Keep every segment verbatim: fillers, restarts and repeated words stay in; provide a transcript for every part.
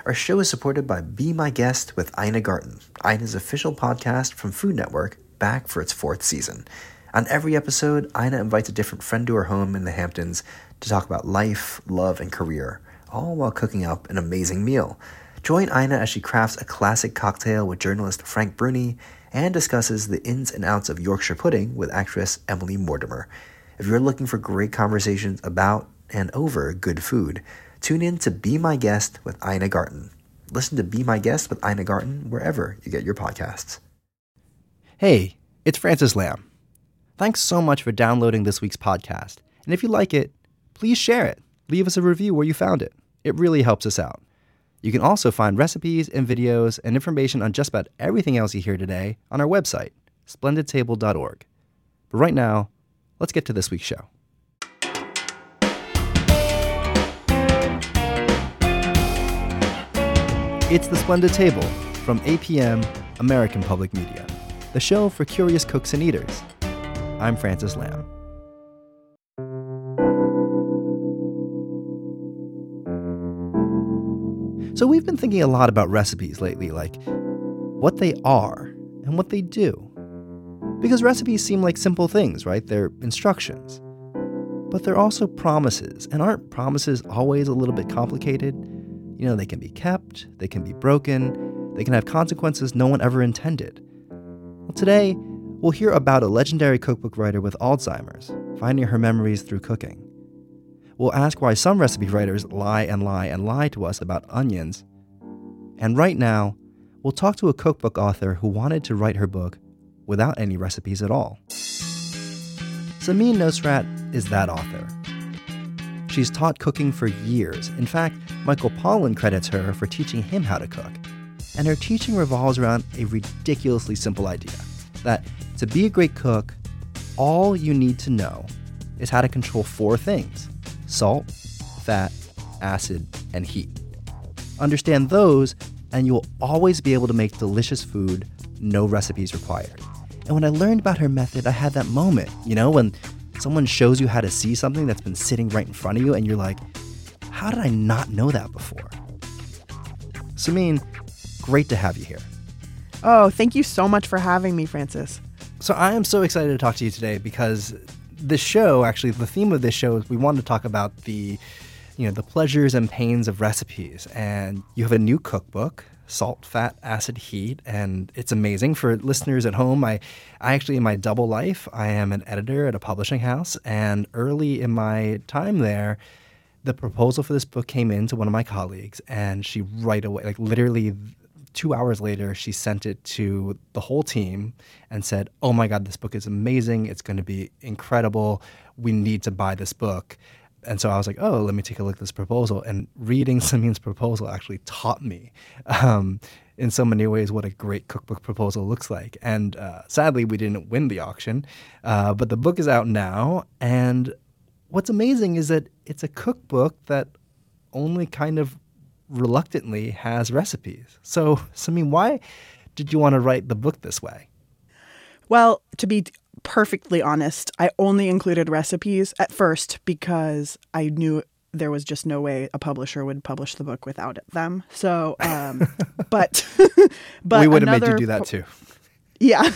Our show is supported by Be My Guest with Ina Garten, Ina's official podcast from Food Network, back for its fourth season. On every episode, Ina invites a different friend to her home in the Hamptons to talk about life, love, and career, all while cooking up an amazing meal. Join Ina as she crafts a classic cocktail with journalist Frank Bruni and discusses the ins and outs of Yorkshire pudding with actress Emily Mortimer. If you're looking for great conversations about and over good food, tune in to Be My Guest with Ina Garten. Listen to Be My Guest with Ina Garten wherever you get your podcasts. Hey, it's Francis Lam. Thanks so much for downloading this week's podcast. And if you like it, please share it. Leave us a review where you found it. It really helps us out. You can also find recipes and videos and information on just about everything else you hear today on our website, splendid table dot org. But right now, let's get to this week's show. It's The Splendid Table from A P M, American Public Media, the show for curious cooks and eaters. I'm Francis Lam. So we've been thinking a lot about recipes lately, like what they are and what they do. Because recipes seem like simple things, right? They're instructions. But they're also promises, and aren't promises always a little bit complicated? You know, they can be kept, they can be broken, they can have consequences no one ever intended. Well, today, we'll hear about a legendary cookbook writer with Alzheimer's, finding her memories through cooking. We'll ask why some recipe writers lie and lie and lie to us about onions. And right now, we'll talk to a cookbook author who wanted to write her book without any recipes at all. Samin Nosrat is that author. She's taught cooking for years. In fact, Michael Pollan credits her for teaching him how to cook. And her teaching revolves around a ridiculously simple idea, that to be a great cook, all you need to know is how to control four things: salt, fat, acid, and heat. Understand those, and you'll always be able to make delicious food, no recipes required. And when I learned about her method, I had that moment, you know, when someone shows you how to see something that's been sitting right in front of you, and you're like, how did I not know that before? Samin, great to have you here. Oh, thank you so much for having me, Francis. So I am so excited to talk to you today because this show, actually, the theme of this show is we wanted to talk about the, you know, the pleasures and pains of recipes. And you have a new cookbook, Salt, Fat, Acid, Heat, and it's amazing. For listeners at home, I, I actually, in my double life, I am an editor at a publishing house. And early in my time there, the proposal for this book came in to one of my colleagues, and she right away, like literally two hours later, she sent it to the whole team and said, oh my God, this book is amazing. It's going to be incredible. We need to buy this book. And so I was like, oh, let me take a look at this proposal. And reading Samin's proposal actually taught me um, in so many ways what a great cookbook proposal looks like. And uh, sadly, we didn't win the auction, uh, but the book is out now. And what's amazing is that it's a cookbook that only kind of reluctantly has recipes. So, Samin, why did you want to write the book this way? Well, to be perfectly honest, I only included recipes at first because I knew there was just no way a publisher would publish the book without them. So, um, but, but we would have another, made you do that too. Yeah.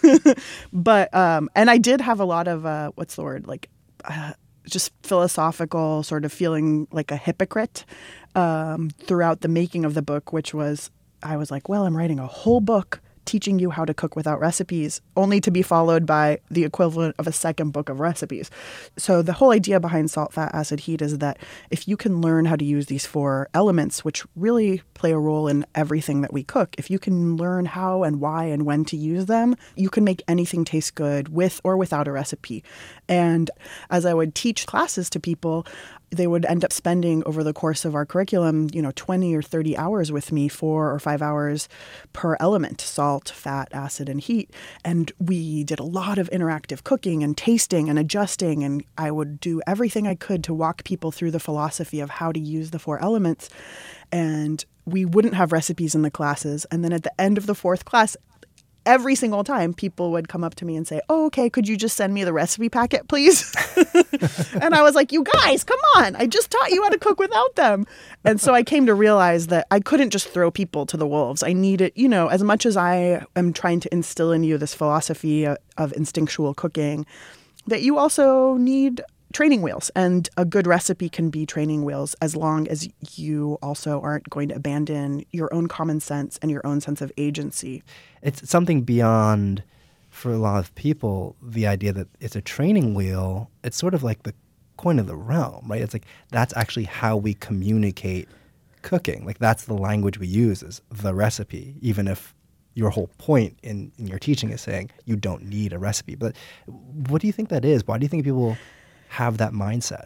But, um, and I did have a lot of, uh, what's the word? Like, uh, just philosophical sort of feeling like a hypocrite um, throughout the making of the book, which was, I was like, well, I'm writing a whole book teaching you how to cook without recipes, only to be followed by the equivalent of a second book of recipes. So the whole idea behind Salt, Fat, Acid, Heat is that if you can learn how to use these four elements, which really play a role in everything that we cook, if you can learn how and why and when to use them, you can make anything taste good with or without a recipe. And as I would teach classes to people, they would end up spending over the course of our curriculum, you know, twenty or thirty hours with me, four or five hours per element, salt, fat, acid, and heat. And we did a lot of interactive cooking and tasting and adjusting. And I would do everything I could to walk people through the philosophy of how to use the four elements. And we wouldn't have recipes in the classes. And then at the end of the fourth class, every single time people would come up to me and say, oh, okay, could you just send me the recipe packet, please? And I was like, you guys, come on. I just taught you how to cook without them. And so I came to realize that I couldn't just throw people to the wolves. I needed, you know, as much as I am trying to instill in you this philosophy of, of instinctual cooking, that you also need training wheels, and a good recipe can be training wheels as long as you also aren't going to abandon your own common sense and your own sense of agency. It's something beyond, for a lot of people, the idea that it's a training wheel. It's sort of like the coin of the realm, right? It's like that's actually how we communicate cooking. Like that's the language we use is the recipe, even if your whole point in, in your teaching is saying you don't need a recipe. But what do you think that is? Why do you think people have that mindset?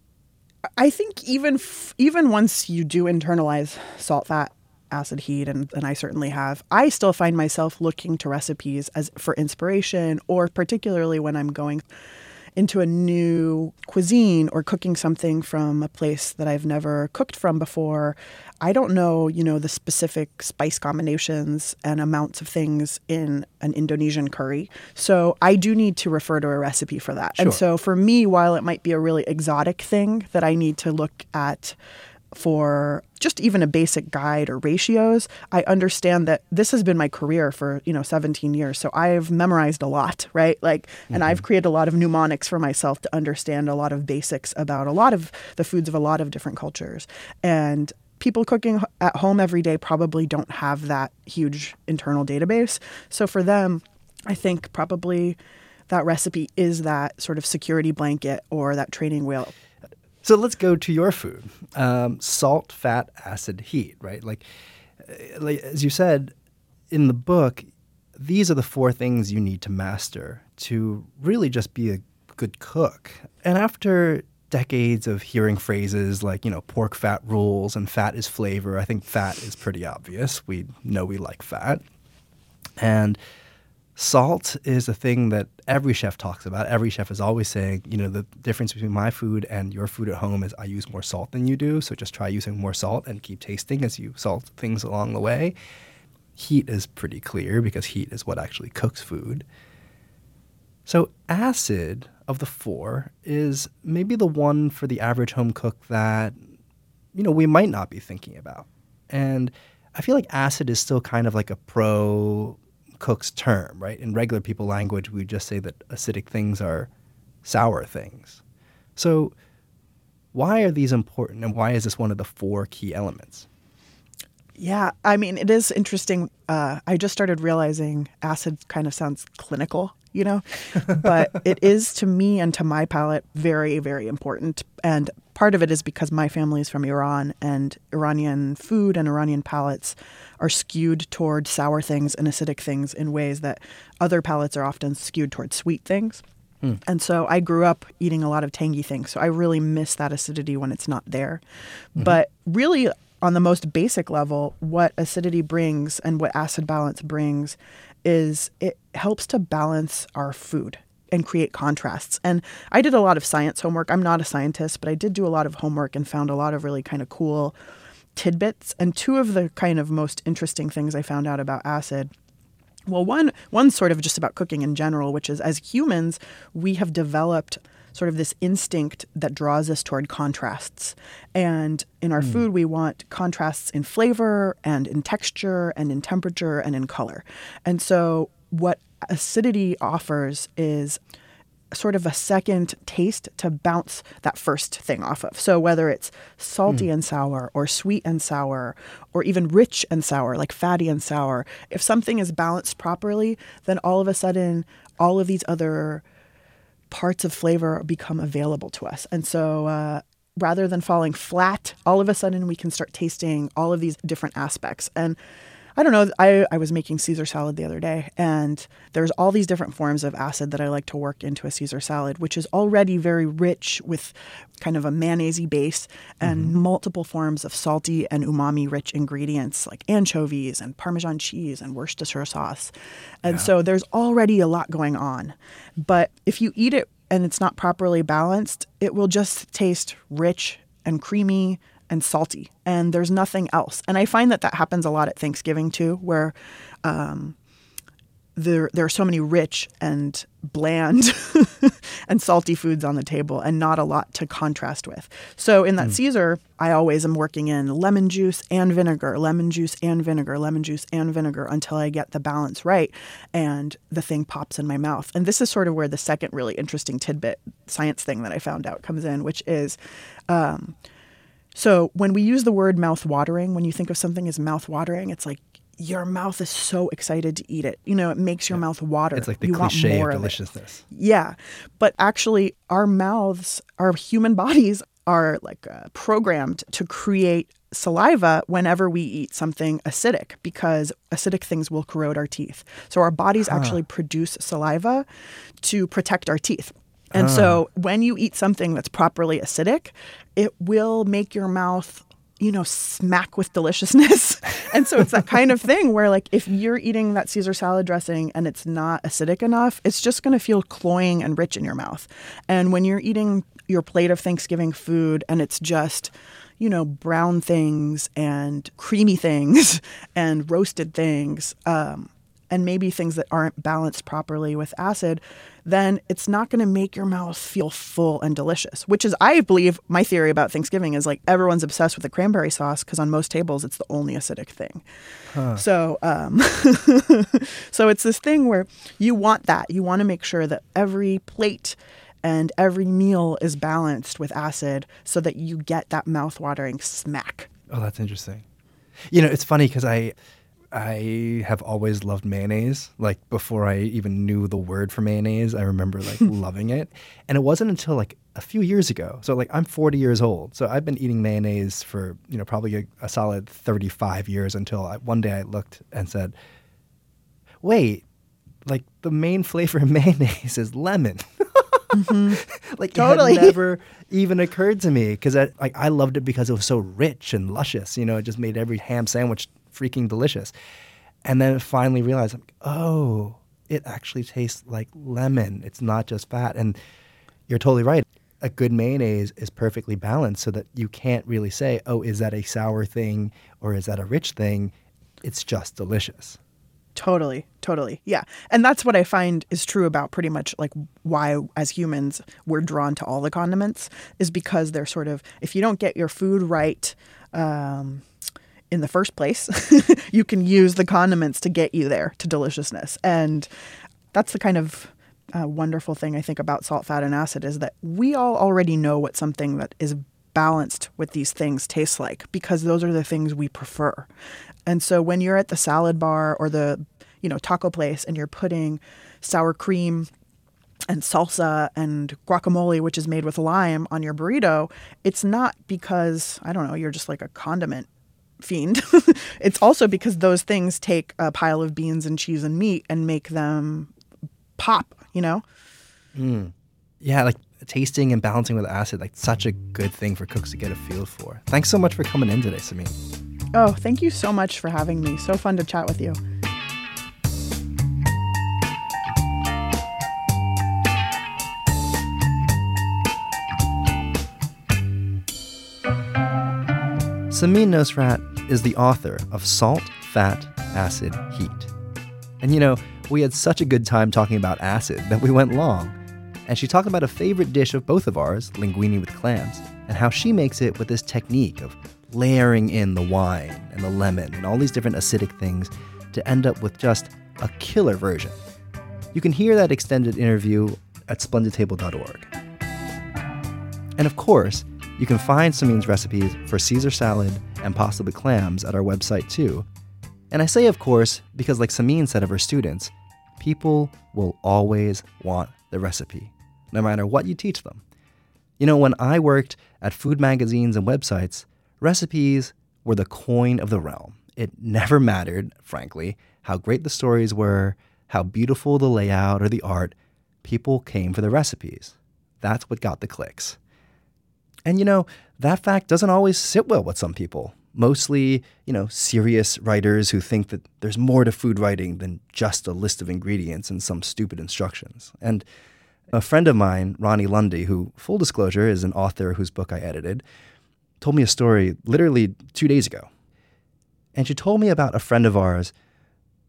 I think even f- even once you do internalize salt, fat, acid, heat, and, and I certainly have, I still find myself looking to recipes as for inspiration, or particularly when I'm going into a new cuisine or cooking something from a place that I've never cooked from before. I don't know, you know, the specific spice combinations and amounts of things in an Indonesian curry. So I do need to refer to a recipe for that. Sure. And so for me, while it might be a really exotic thing that I need to look at for just even a basic guide or ratios, I understand that this has been my career for, you know, seventeen years. So I've memorized a lot, right? Like, mm-hmm. and I've created a lot of mnemonics for myself to understand a lot of basics about a lot of the foods of a lot of different cultures. And people cooking at home every day probably don't have that huge internal database. So for them, I think probably that recipe is that sort of security blanket or that training wheel. So let's go to your food. Um, salt, fat, acid, heat, right? Like, like, as you said in the book, these are the four things you need to master to really just be a good cook. And after decades of hearing phrases like, you know, pork fat rules and fat is flavor, I think fat is pretty obvious. We know we like fat. And salt is a thing that every chef talks about. Every chef is always saying, you know, the difference between my food and your food at home is I use more salt than you do. So just try using more salt and keep tasting as you salt things along the way. Heat is pretty clear because heat is what actually cooks food. So acid of the four is maybe the one for the average home cook that, you know, we might not be thinking about. And I feel like acid is still kind of like a pro cook's term, right? In regular people language, we just say that acidic things are sour things. So why are these important, and why is this one of the four key elements? Yeah, I mean, it is interesting. Uh, I just started realizing acid kind of sounds clinical, you know, but it is to me and to my palate very, very important. And part of it is because my family is from Iran, and Iranian food and Iranian palates are skewed toward sour things and acidic things in ways that other palates are often skewed toward sweet things. Mm. And so I grew up eating a lot of tangy things. So I really miss that acidity when it's not there. Mm-hmm. But really, on the most basic level, what acidity brings and what acid balance brings is it helps to balance our food and create contrasts. And I did a lot of science homework. I'm not a scientist, but I did do a lot of homework and found a lot of really kind of cool tidbits. And two of the kind of most interesting things I found out about acid, well, one one's sort of just about cooking in general, which is as humans, we have developed sort of this instinct that draws us toward contrasts. And in our mm. food, we want contrasts in flavor and in texture and in temperature and in color. And so what acidity offers is sort of a second taste to bounce that first thing off of. So whether it's salty mm. and sour or sweet and sour or even rich and sour, like fatty and sour, if something is balanced properly, then all of a sudden all of these other parts of flavor become available to us. And so uh, rather than falling flat, all of a sudden we can start tasting all of these different aspects. And I don't know, I, I was making Caesar salad the other day, and there's all these different forms of acid that I like to work into a Caesar salad, which is already very rich with kind of a mayonnaise-y base and mm-hmm. multiple forms of salty and umami-rich ingredients like anchovies and Parmesan cheese and Worcestershire sauce. And yeah. so there's already a lot going on. But if you eat it and it's not properly balanced, it will just taste rich and creamy and salty, and there's nothing else. And I find that that happens a lot at Thanksgiving too, where um, there there are so many rich and bland and salty foods on the table and not a lot to contrast with. So in that mm. Caesar, I always am working in lemon juice and vinegar, lemon juice and vinegar, lemon juice and vinegar until I get the balance right and the thing pops in my mouth. And this is sort of where the second really interesting tidbit science thing that I found out comes in, which is um, so when we use the word mouth-watering, when you think of something as mouth-watering, it's like your mouth is so excited to eat it. You know, it makes your yeah. mouth water. It's like the you cliche want more of deliciousness. Of yeah. But actually, our mouths, our human bodies are like uh, programmed to create saliva whenever we eat something acidic because acidic things will corrode our teeth. So our bodies huh. actually produce saliva to protect our teeth. And uh. so when you eat something that's properly acidic, it will make your mouth, you know, smack with deliciousness. And so it's that kind of thing where, like, if you're eating that Caesar salad dressing and it's not acidic enough, it's just going to feel cloying and rich in your mouth. And when you're eating your plate of Thanksgiving food and it's just, you know, brown things and creamy things and roasted things, um, and maybe things that aren't balanced properly with acid, then it's not going to make your mouth feel full and delicious, which is, I believe, my theory about Thanksgiving is like everyone's obsessed with the cranberry sauce because on most tables it's the only acidic thing. Huh. So, um, so it's this thing where you want that. You want to make sure that every plate and every meal is balanced with acid so that you get that mouth-watering smack. Oh, that's interesting. You know, it's funny because I... I have always loved mayonnaise. Like before I even knew the word for mayonnaise, I remember like loving it. And it wasn't until like a few years ago. So like I'm forty years old. So I've been eating mayonnaise for, you know, probably a, a solid thirty-five years until I, one day I looked and said, wait, like the main flavor of mayonnaise is lemon. Mm-hmm. Like totally. It had never even occurred to me because I, like, I loved it because it was so rich and luscious. You know, it just made every ham sandwich freaking delicious. And then finally realized, I'm like, oh, it actually tastes like lemon. It's not just fat. And you're totally right. A good mayonnaise is perfectly balanced so that you can't really say, oh, is that a sour thing or is that a rich thing? It's just delicious. Totally, totally. Yeah. And that's what I find is true about pretty much like why as humans we're drawn to all the condiments is because they're sort of, if you don't get your food right, um, in the first place, you can use the condiments to get you there to deliciousness. And that's the kind of uh, wonderful thing I think about salt, fat, and acid is that we all already know what something that is balanced with these things tastes like because those are the things we prefer. And so when you're at the salad bar or the, you know, taco place and you're putting sour cream and salsa and guacamole, which is made with lime, on your burrito, it's not because, I don't know, you're just like a condiment fiend. It's also because those things take a pile of beans and cheese and meat and make them pop, you know? Mm. Yeah, like tasting and balancing with acid, like such a good thing for cooks to get a feel for. Thanks so much for coming in today, Samin. Oh, thank you so much for having me. So fun to chat with you. Samin Nosrat is the author of Salt, Fat, Acid, Heat. And you know, we had such a good time talking about acid that we went long. And she talked about a favorite dish of both of ours, linguine with clams, and how she makes it with this technique of layering in the wine and the lemon and all these different acidic things to end up with just a killer version. You can hear that extended interview at splendid table dot org. And of course, you can find Samin's recipes for Caesar salad and pasta with clams at our website too. And I say of course because, like Samin said of her students, people will always want the recipe, no matter what you teach them. You know, when I worked at food magazines and websites, recipes were the coin of the realm. It never mattered, frankly, how great the stories were, how beautiful the layout or the art. People came for the recipes. That's what got the clicks. And you know, that fact doesn't always sit well with some people. Mostly, you know, serious writers who think that there's more to food writing than just a list of ingredients and some stupid instructions. And a friend of mine, Ronnie Lundy, who, full disclosure, is an author whose book I edited, told me a story literally two days ago. And she told me about a friend of ours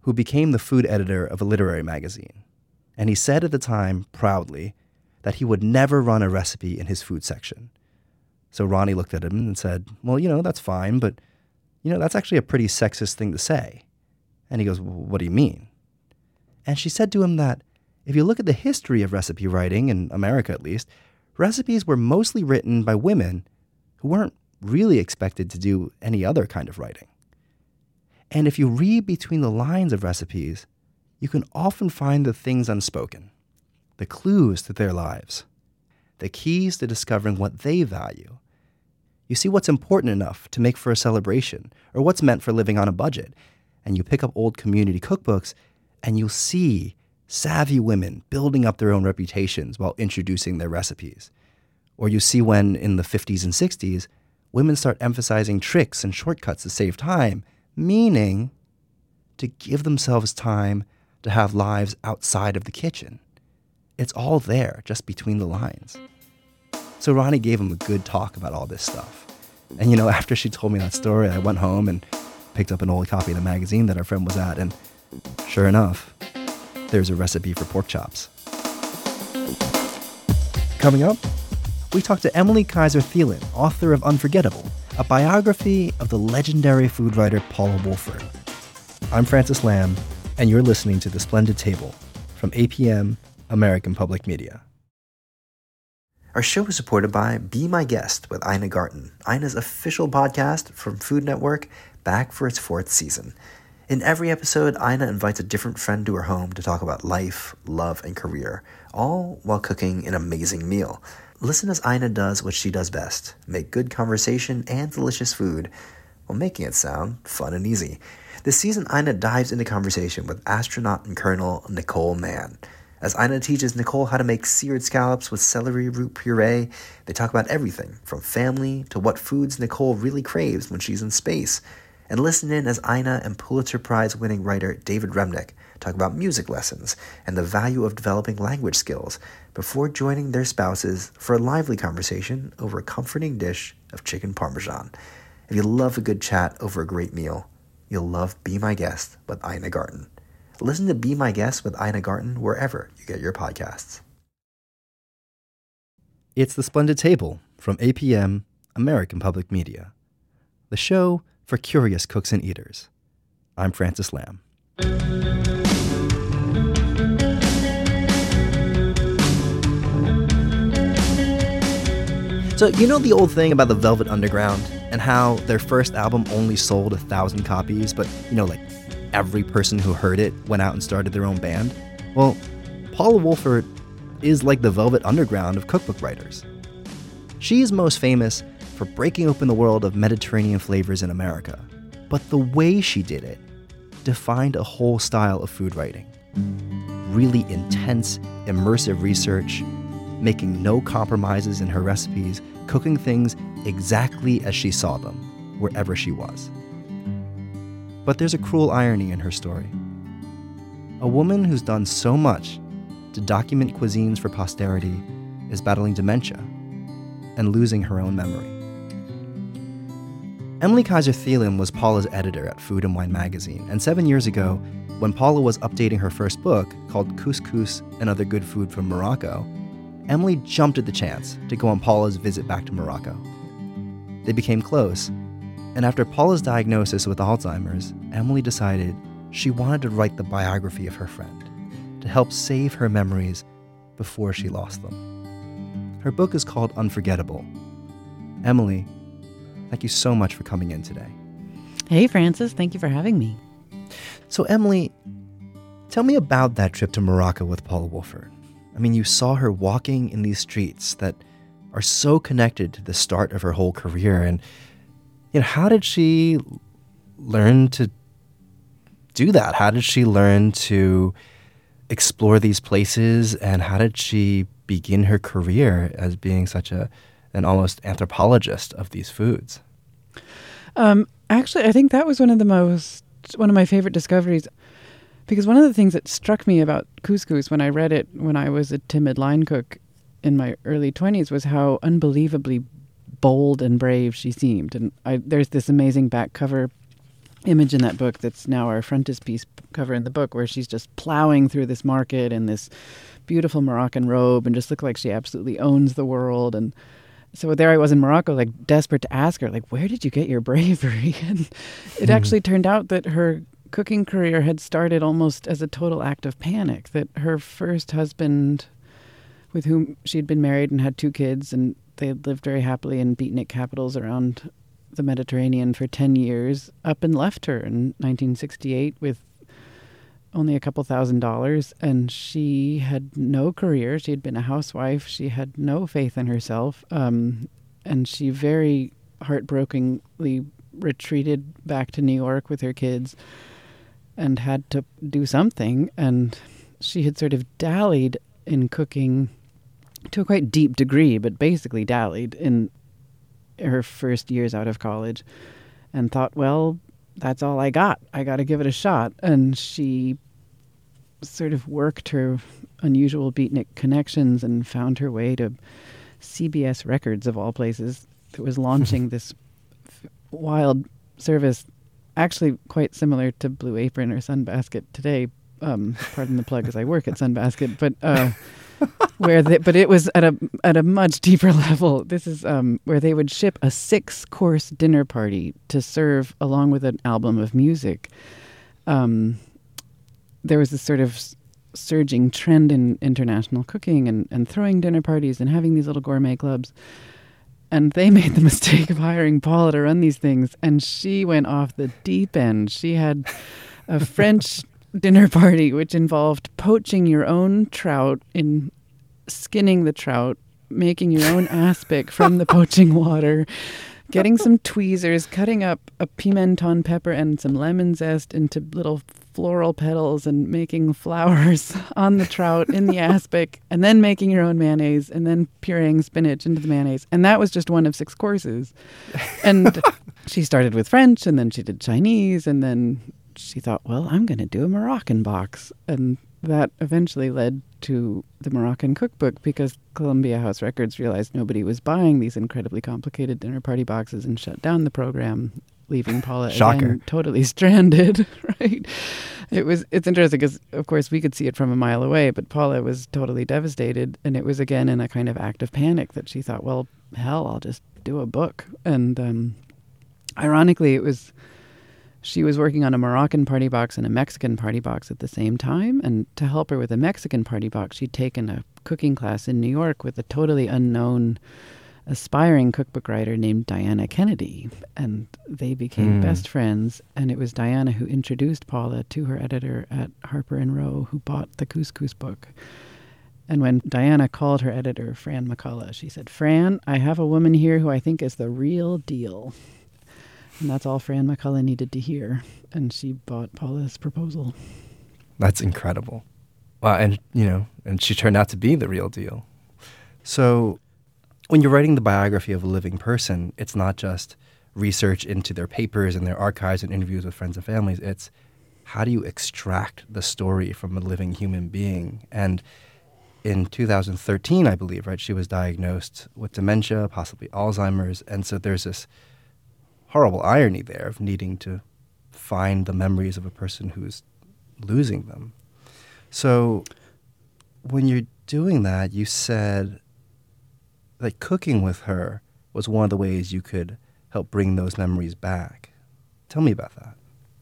who became the food editor of a literary magazine. And he said at the time, proudly, that he would never run a recipe in his food section. So Ronnie looked at him and said, well, you know, that's fine, but, you know, that's actually a pretty sexist thing to say. And he goes, well, what do you mean? And she said to him that if you look at the history of recipe writing, in America at least, recipes were mostly written by women who weren't really expected to do any other kind of writing. And if you read between the lines of recipes, you can often find the things unspoken, the clues to their lives, the keys to discovering what they value. You see what's important enough to make for a celebration, or what's meant for living on a budget, and you pick up old community cookbooks, and you'll see savvy women building up their own reputations while introducing their recipes. Or you see when, in the fifties and sixties, women start emphasizing tricks and shortcuts to save time, meaning to give themselves time to have lives outside of the kitchen. It's all there, just between the lines. So Ronnie gave him a good talk about all this stuff. And you know, after she told me that story, I went home and picked up an old copy of the magazine that our friend was at, and sure enough, there's a recipe for pork chops. Coming up, we talk to Emily Kaiser Thielen, author of Unforgettable, a biography of the legendary food writer Paula Wolford. I'm Francis Lam, and you're listening to The Splendid Table from A P M, American Public Media. Our show is supported by Be My Guest with Ina Garten, Ina's official podcast from Food Network, back for its fourth season. In every episode, Ina invites a different friend to her home to talk about life, love, and career, all while cooking an amazing meal. Listen as Ina does what she does best, make good conversation and delicious food while making it sound fun and easy. This season, Ina dives into conversation with astronaut and Colonel Nicole Mann. As Ina teaches Nicole how to make seared scallops with celery root puree, they talk about everything from family to what foods Nicole really craves when she's in space. And listen in as Ina and Pulitzer Prize-winning writer David Remnick talk about music lessons and the value of developing language skills before joining their spouses for a lively conversation over a comforting dish of chicken parmesan. If you love a good chat over a great meal, you'll love Be My Guest with Ina Garten. Listen to Be My Guest with Ina Garten wherever you get your podcasts. It's The Splendid Table from A P M, American Public Media, the show for curious cooks and eaters. I'm Francis Lam. So, you know the old thing about the Velvet Underground and how their first album only sold a thousand copies, but, you know, like every person who heard it went out and started their own band? Well, Paula Wolford is like the Velvet Underground of cookbook writers. She is most famous for breaking open the world of Mediterranean flavors in America. But the way she did it defined a whole style of food writing. Really intense, immersive research, making no compromises in her recipes, cooking things exactly as she saw them, wherever she was. But there's a cruel irony in her story. A woman who's done so much to document cuisines for posterity is battling dementia and losing her own memory. Emily Kaiser Thielen was Paula's editor at Food and Wine magazine, and seven years ago, when Paula was updating her first book, called Couscous and Other Good Food from Morocco, Emily jumped at the chance to go on Paula's visit back to Morocco. They became close, and after Paula's diagnosis with Alzheimer's, Emily decided she wanted to write the biography of her friend to help save her memories before she lost them. Her book is called Unforgettable. Emily, thank you so much for coming in today. Hey, Francis. Thank you for having me. So, Emily, tell me about that trip to Morocco with Paula Wolford. I mean, you saw her walking in these streets that are so connected to the start of her whole career. And, you know, how did she learn to do that? How did she learn to explore these places? And how did she begin her career as being such a an almost anthropologist of these foods? Um, actually, I think that was one of the most, one of my favorite discoveries, because one of the things that struck me about couscous when I read it when I was a timid line cook in my early twenties was how unbelievably bold and brave she seemed. And I, there's this amazing back cover image in that book that's now our frontispiece cover in the book, where she's just plowing through this market in this beautiful Moroccan robe and just looked like she absolutely owns the world. And so there I was in Morocco, like desperate to ask her, like, where did you get your bravery? And it actually turned out that her cooking career had started almost as a total act of panic, that her first husband, with whom she'd been married and had two kids, and they had lived very happily in beatnik capitals around the Mediterranean for ten years, up and left her in nineteen sixty-eight with only a couple thousand dollars. And she had no career. She had been a housewife. She had no faith in herself. Um, and she very heartbrokenly retreated back to New York with her kids and had to do something. And she had sort of dallied in cooking to a quite deep degree, but basically dallied in her first years out of college, and thought, well, that's all I got. I got to give it a shot. And she sort of worked her unusual beatnik connections and found her way to C B S Records, of all places, that was launching this f- wild service, actually quite similar to Blue Apron or Sunbasket today. Um, pardon the plug, as I work at Sunbasket, but uh, where they, but it was at a at a much deeper level. This is um, where they would ship a six-course dinner party to serve along with an album of music. Um, there was this sort of surging trend in international cooking and, and throwing dinner parties and having these little gourmet clubs. And they made the mistake of hiring Paula to run these things, and she went off the deep end. She had a French dinner party which involved poaching your own trout, in skinning the trout, making your own aspic from the poaching water, getting some tweezers, cutting up a pimenton pepper and some lemon zest into little floral petals, and making flowers on the trout in the aspic, and then making your own mayonnaise, and then pureeing spinach into the mayonnaise. And that was just one of six courses. And she started with French, and then she did Chinese, and then she thought, well, I'm going to do a Moroccan box. And that eventually led to the Moroccan cookbook, because Columbia House Records realized nobody was buying these incredibly complicated dinner party boxes and shut down the program, leaving Paula again totally stranded, right? It was, it's interesting because, of course, we could see it from a mile away, but Paula was totally devastated. And it was, again, in a kind of act of panic that she thought, well, hell, I'll just do a book. And um, ironically, it was... she was working on a Moroccan party box and a Mexican party box at the same time. And to help her with a Mexican party box, she'd taken a cooking class in New York with a totally unknown aspiring cookbook writer named Diana Kennedy. And they became mm. best friends. And it was Diana who introduced Paula to her editor at Harper and Row, who bought the couscous book. And when Diana called her editor, Fran McCullough, she said, "Fran, I have a woman here who I think is the real deal." And that's all Fran McCullough needed to hear. And she bought Paula's proposal. That's incredible. Wow, and, you know, and she turned out to be the real deal. So when you're writing the biography of a living person, it's not just research into their papers and their archives and interviews with friends and families. It's how do you extract the story from a living human being? And in two thousand thirteen, I believe, right, she was diagnosed with dementia, possibly Alzheimer's. And so there's this horrible irony there of needing to find the memories of a person who's losing them. So when you're doing that, you said that cooking with her was one of the ways you could help bring those memories back. Tell me about that.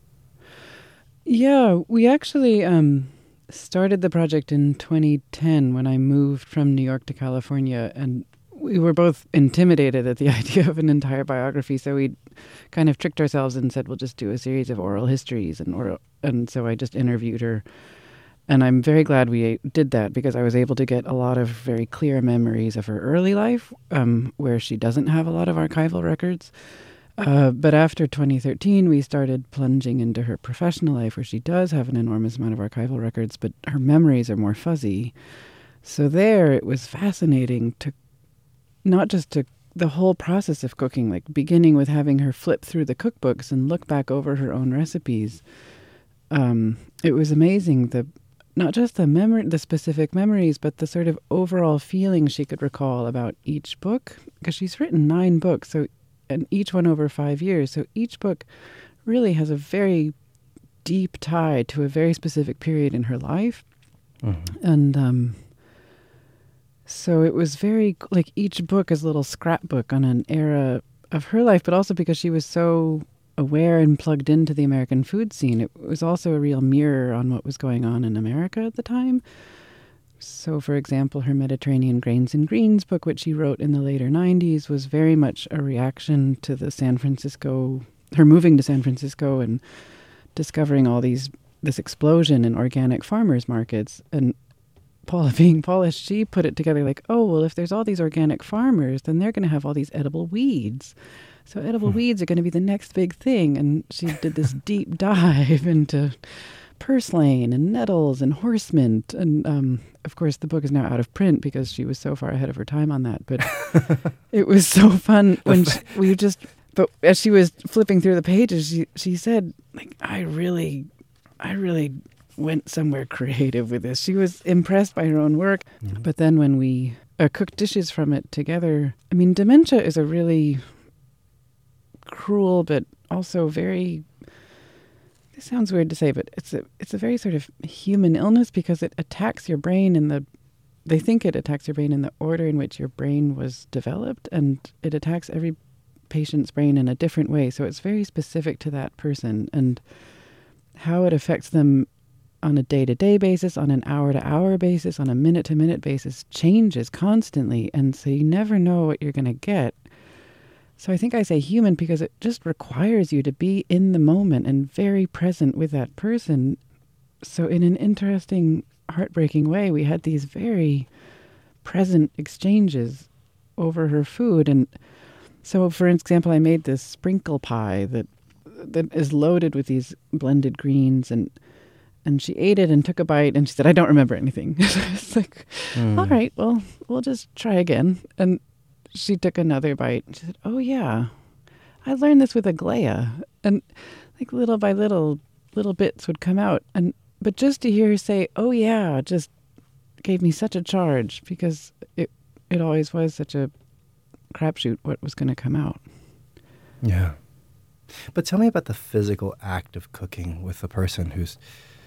Yeah, we actually um, started the project in twenty ten when I moved from New York to California, and we were both intimidated at the idea of an entire biography, so we kind of tricked ourselves and said, we'll just do a series of oral histories. And oral, and so I just interviewed her. And I'm very glad we did that, because I was able to get a lot of very clear memories of her early life, um, where she doesn't have a lot of archival records. Uh, but after twenty thirteen, we started plunging into her professional life, where she does have an enormous amount of archival records, but her memories are more fuzzy. So there, it was fascinating to not just to the whole process of cooking, like beginning with having her flip through the cookbooks and look back over her own recipes. Um, it was amazing, the not just the memory, the specific memories, but the sort of overall feeling she could recall about each book, because she's written nine books, so and each one over five years. So each book really has a very deep tie to a very specific period in her life. Mm-hmm. And um, so it was very, like, each book is a little scrapbook on an era of her life, but also because she was so aware and plugged into the American food scene, it was also a real mirror on what was going on in America at the time. So, for example, her Mediterranean Grains and Greens book, which she wrote in the later nineties, was very much a reaction to the San Francisco, her moving to San Francisco and discovering all these, this explosion in organic farmers markets. And Paula, being Paula, she put it together like, oh, well, if there's all these organic farmers, then they're going to have all these edible weeds. So edible hmm. weeds are going to be the next big thing. And she did this deep dive into purslane and nettles and horse mint. And, um, of course, the book is now out of print because she was so far ahead of her time on that. But it was so fun when she, we just... But as she was flipping through the pages, she, she said, like, I really, I really went somewhere creative with this. She was impressed by her own work. Mm-hmm. But then when we uh, cooked dishes from it together, I mean, dementia is a really cruel, but also very, this sounds weird to say, but it's a, it's a very sort of human illness because it attacks your brain in the, they think it attacks your brain in the order in which your brain was developed, and it attacks every patient's brain in a different way. So it's very specific to that person, and how it affects them on a day-to-day basis, on an hour-to-hour basis, on a minute-to-minute basis changes constantly. And so you never know what you're going to get. So I think I say human because it just requires you to be in the moment and very present with that person. So in an interesting, heartbreaking way, we had these very present exchanges over her food. And so, for example, I made this sprinkle pie that that is loaded with these blended greens, and and she ate it and took a bite, and she said, I don't remember anything. It's like, mm. all right, well, we'll just try again. And she took another bite, and she said, oh, yeah, I learned this with Aglaia. And like little by little, little bits would come out. And but just to hear her say, oh, yeah, just gave me such a charge, because it it always was such a crapshoot what was going to come out. Yeah. But tell me about the physical act of cooking with a person who's,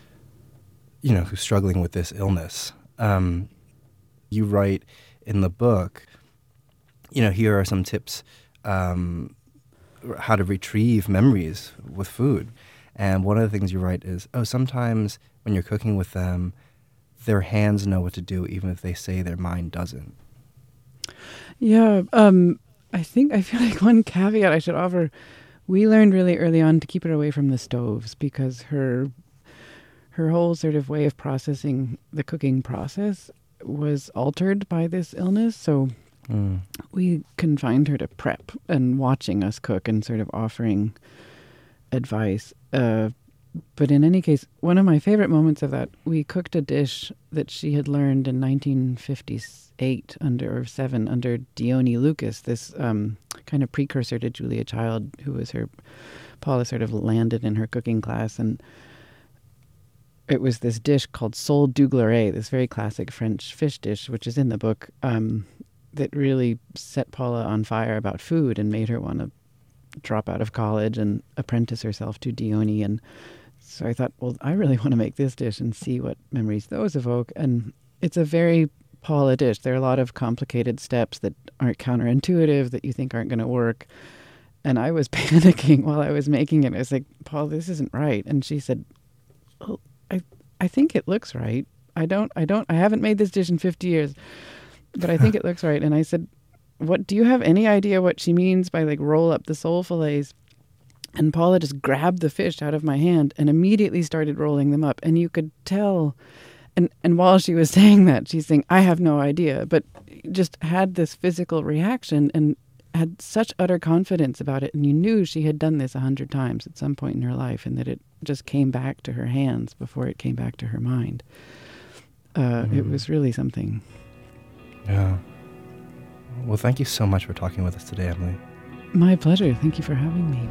you know, who's struggling with this illness. Um, you write in the book, you know, here are some tips um, how to retrieve memories with food. And one of the things you write is, oh, sometimes when you're cooking with them, their hands know what to do, even if they say their mind doesn't. Yeah, um, I think, I feel like one caveat I should offer, we learned really early on to keep her away from the stoves because her her whole sort of way of processing the cooking process was altered by this illness. So mm. we confined her to prep and watching us cook and sort of offering advice. Uh, but in any case, one of my favorite moments of that, we cooked a dish that she had learned in nineteen fifty-eight under or seven under Dione Lucas, this um, kind of precursor to Julia Child, who was her, Paula sort of landed in her cooking class. And it was this dish called sole du gloret, this very classic French fish dish, which is in the book, um, that really set Paula on fire about food and made her want to drop out of college and apprentice herself to Dione. And so I thought, well, I really want to make this dish and see what memories those evoke. And it's a very Paula dish. There are a lot of complicated steps that aren't counterintuitive, that you think aren't going to work. And I was panicking while I was making it. I was like, Paul, this isn't right. And she said, well, I I think it looks right. I don't, I don't, I haven't made this dish in fifty years, but I think it looks right. And I said, what, do you have any idea what she means by like roll up the sole fillets? And Paula just grabbed the fish out of my hand and immediately started rolling them up. And you could tell, and, and while she was saying that, she's saying, I have no idea, but just had this physical reaction and had such utter confidence about it. And you knew she had done this a hundred times at some point in her life, and that it just came back to her hands before it came back to her mind. Uh, mm. It was really something. Yeah. Well, thank you so much for talking with us today, Emily. My pleasure. Thank you for having me.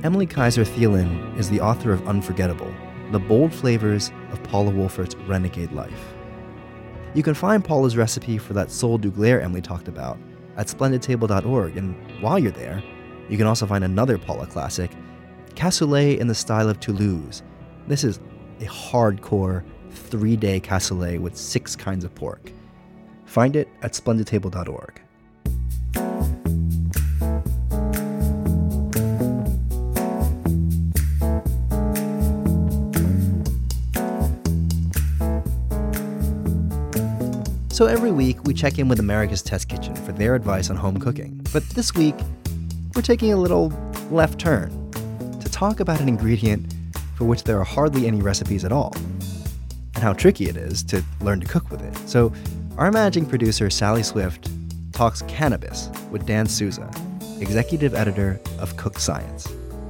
Emily Kaiser Thielen is the author of Unforgettable, The Bold Flavors of Paula Wolfert's Renegade Life. You can find Paula's recipe for that sole du glaire Emily talked about at splendid table dot org, and while you're there, you can also find another Paula classic, cassoulet in the style of Toulouse. This is a hardcore three-day cassoulet with six kinds of pork. Find it at splendid table dot org. So every week, we check in with America's Test Kitchen for their advice on home cooking. But this week, we're taking a little left turn to talk about an ingredient for which there are hardly any recipes at all, and how tricky it is to learn to cook with it. So our managing producer, Sally Swift, talks cannabis with Dan Souza, executive editor of Cooked Science.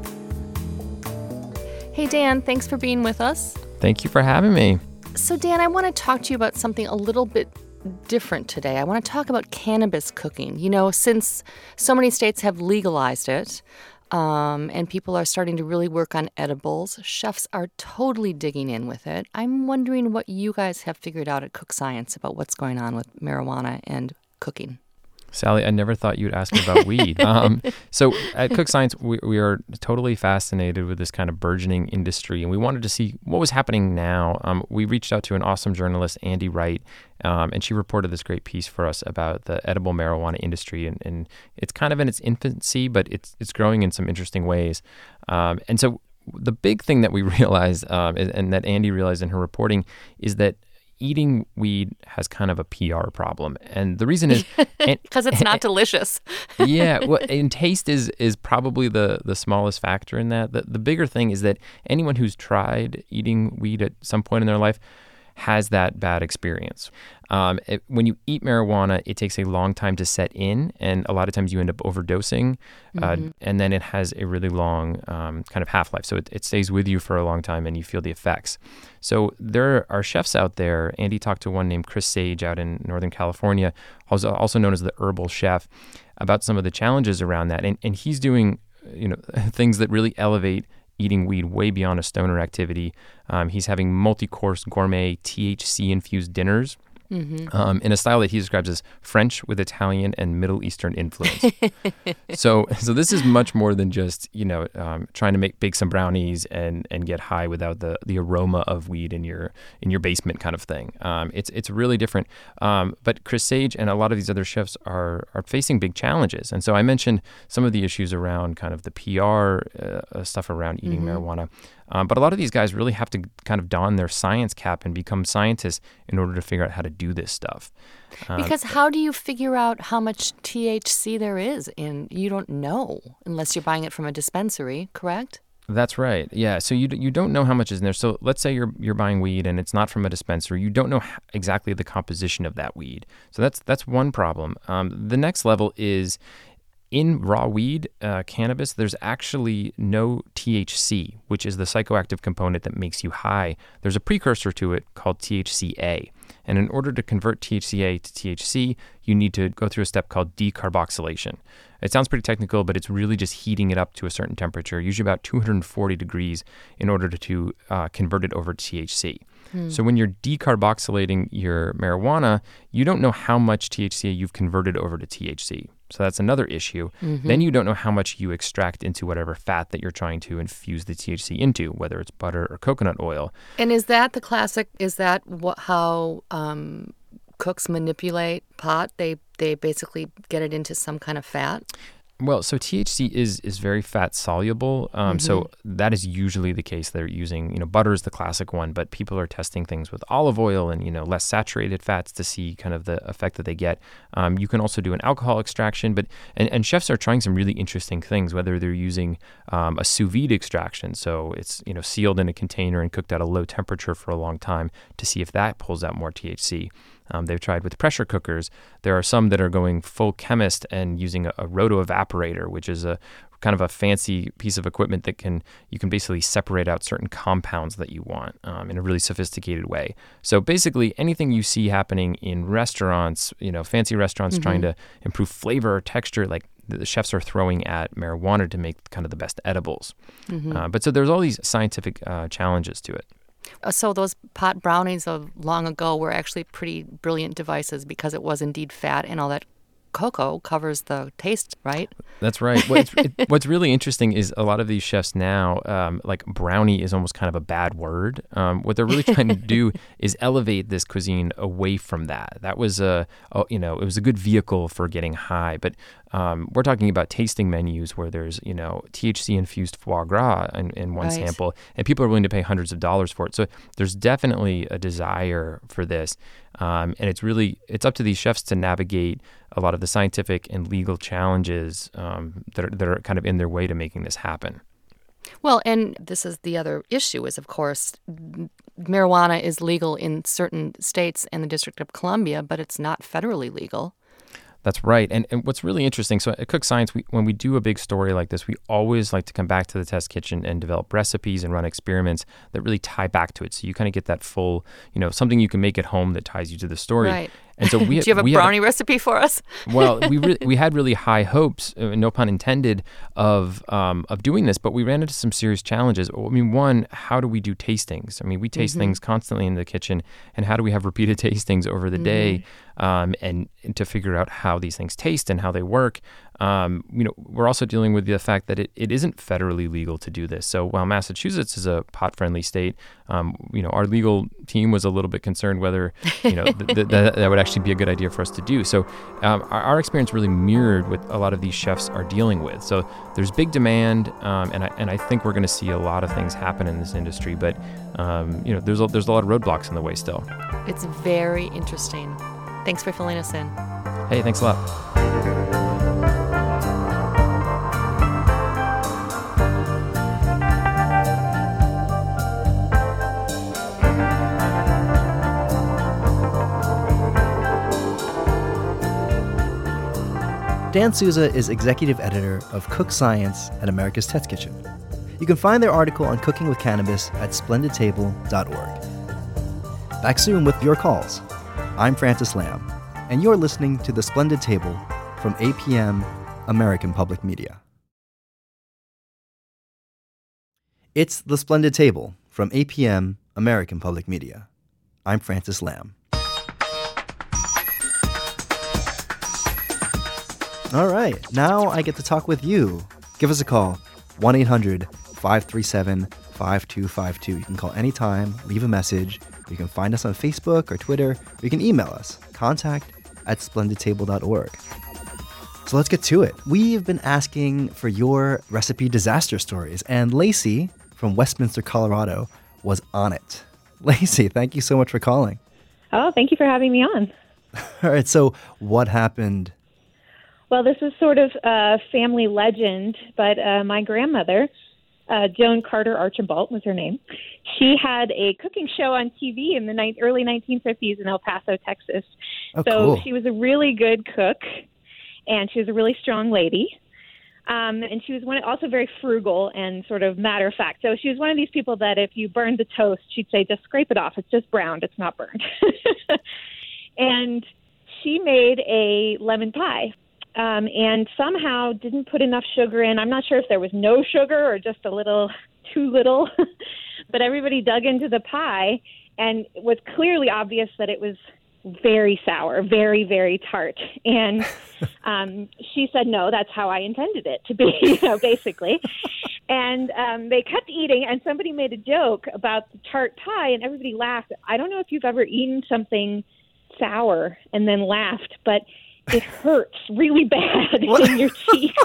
Hey, Dan, thanks for being with us. Thank you for having me. So, Dan, I want to talk to you about something a little bit different today. I want to talk about cannabis cooking. You know, since so many states have legalized it, um, and people are starting to really work on edibles, chefs are totally digging in with it. I'm wondering what you guys have figured out at Cooked Science about what's going on with marijuana and cooking. Sally, I never thought you'd ask me about weed. Um, so at Cooked Science, we, we are totally fascinated with this kind of burgeoning industry, and we wanted to see what was happening now. Um, we reached out to an awesome journalist, Andy Wright, um, and she reported this great piece for us about the edible marijuana industry, and, and it's kind of in its infancy, but it's it's growing in some interesting ways. Um, and so the big thing that we realized, um, is, and that Andy realized in her reporting, is that eating weed has kind of a P R problem. And the reason is because it's not delicious. Yeah, well, and taste is is probably the the smallest factor in that. The, the bigger thing is that anyone who's tried eating weed at some point in their life has that bad experience. Um, it, when you eat marijuana, it takes a long time to set in, and a lot of times you end up overdosing, uh, mm-hmm. and then it has a really long um, kind of half-life. So it, it stays with you for a long time, and you feel the effects. So there are chefs out there. Andy talked to one named Chris Sage out in Northern California, also, also known as the Herbal Chef, about some of the challenges around that. And, and he's doing, you know, things that really elevate eating weed way beyond a stoner activity. Um, he's having multi-course gourmet T H C-infused dinners mm-hmm. um, in a style that he describes as French with Italian and Middle Eastern influence. so so this is much more than just, you know, um, trying to make bake some brownies and, and get high without the, the aroma of weed in your in your basement kind of thing. Um, it's it's really different. Um, but Chris Sage and a lot of these other chefs are are facing big challenges. And so I mentioned some of the issues around kind of the P R uh, stuff around eating mm-hmm. marijuana. Um, but a lot of these guys really have to kind of don their science cap and become scientists in order to figure out how to do this stuff. Um, because how do you figure out how much T H C there is in? You don't know unless you're buying it from a dispensary, correct? That's right. Yeah. So you you don't know how much is in there. So let's say you're you're buying weed and it's not from a dispensary. You don't know exactly the composition of that weed. So that's that's one problem. Um, the next level is, in raw weed, uh, cannabis, there's actually no T H C, which is the psychoactive component that makes you high. There's a precursor to it called T H C A. And in order to convert T H C A to T H C, you need to go through a step called decarboxylation. It sounds pretty technical, but it's really just heating it up to a certain temperature, usually about two hundred forty degrees, in order to uh, convert it over to T H C. Hmm. So when you're decarboxylating your marijuana, you don't know how much T H C A you've converted over to T H C. So that's another issue. Mm-hmm. Then you don't know how much you extract into whatever fat that you're trying to infuse the T H C into, whether it's butter or coconut oil. And is that the classic, is that what, how um, cooks manipulate pot? They they basically get it into some kind of fat? Well, so T H C is is very fat soluble. Um, mm-hmm. So that is usually the case. They're using, you know, butter is the classic one, but people are testing things with olive oil and, you know, less saturated fats to see kind of the effect that they get. Um, you can also do an alcohol extraction, but and, and chefs are trying some really interesting things, whether they're using um, a sous vide extraction. So it's, you know, sealed in a container and cooked at a low temperature for a long time to see if that pulls out more T H C. Um, they've tried with pressure cookers. There are some that are going full chemist and using a, a roto evaporator, which is a kind of a fancy piece of equipment that can you can basically separate out certain compounds that you want um, in a really sophisticated way. So basically, anything you see happening in restaurants, you know, fancy restaurants mm-hmm. trying to improve flavor or texture, like the chefs are throwing at marijuana to make kind of the best edibles. Mm-hmm. Uh, but so there's all these scientific uh, challenges to it. Uh, So those pot brownies of long ago were actually pretty brilliant devices because it was indeed fat and all that cocoa covers the taste, right? That's right. What's, it, what's really interesting is a lot of these chefs now, um, like brownie is almost kind of a bad word. Um, what they're really trying to do is elevate this cuisine away from that. That was a, a you know, it was a good vehicle for getting high, but um, we're talking about tasting menus where there's, you know, T H C infused foie gras in, in one Right. sample, and people are willing to pay hundreds of dollars for it. So there's definitely a desire for this. Um, and it's really, it's up to these chefs to navigate a lot of the scientific and legal challenges um, that are, that are kind of in their way to making this happen. Well, and this is the other issue is, of course, m- marijuana is legal in certain states and the District of Columbia, but it's not federally legal. That's right. And, and what's really interesting, so at Cook Science, we, when we do a big story like this, we always like to come back to the test kitchen and develop recipes and run experiments that really tie back to it. So you kind of get that full, you know, something you can make at home that ties you to the story. Right. And so we Do you have a we brownie had recipe for us? well, we re- we had really high hopes, uh, no pun intended, of um, of doing this, but we ran into some serious challenges. I mean, one, how do we do tastings? I mean, we taste Mm-hmm. things constantly in the kitchen, and how do we have repeated tastings over the Mm-hmm. day, um, and, and to figure out how these things taste and how they work? Um, you know, we're also dealing with the fact that it, it isn't federally legal to do this. So while Massachusetts is a pot-friendly state, um, you know, our legal team was a little bit concerned whether, you know, th- th- that that would actually be a good idea for us to do. So um, our, our experience really mirrored what a lot of these chefs are dealing with. So there's big demand, um, and I and I think we're going to see a lot of things happen in this industry. But um, you know, there's a, there's a lot of roadblocks in the way still. It's very interesting. Thanks for filling us in. Hey, thanks a lot. Dan Souza is executive editor of Cook Science at America's Test Kitchen. You can find their article on cooking with cannabis at splendid table dot org. Back soon with your calls. I'm Francis Lamb, and you're listening to The Splendid Table from A P M American Public Media. It's The Splendid Table from A P M American Public Media. I'm Francis Lamb. All right, now I get to talk with you. Give us a call, one eight hundred five three seven five two five two. You can call anytime, leave a message. You can find us on Facebook or Twitter, or you can email us, contact at splendid table dot org. So let's get to it. We've been asking for your recipe disaster stories, and Lacey from Westminster, Colorado, was on it. Lacey, thank you so much for calling. Oh, thank you for having me on. All right, so what happened? Well, this is sort of a family legend, but uh, my grandmother, uh, Joan Carter Archibald was her name, she had a cooking show on T V in the ni- early nineteen fifties in El Paso, Texas. Oh, so cool. she was a really good cook, and she was a really strong lady. Um, and she was one also very frugal and sort of matter of fact. So she was one of these people that if you burned the toast, she'd say, just scrape it off. It's just browned. It's not burned. And she made a lemon pie. Um, and somehow didn't put enough sugar in. I'm not sure if there was no sugar or just a little too little, but everybody dug into the pie, and it was clearly obvious that it was very sour, very, very tart. And um, she said, no, that's how I intended it to be, you know, basically. And um, they kept eating, and somebody made a joke about the tart pie, and everybody laughed. I don't know if you've ever eaten something sour and then laughed, but it hurts really bad in your cheeks.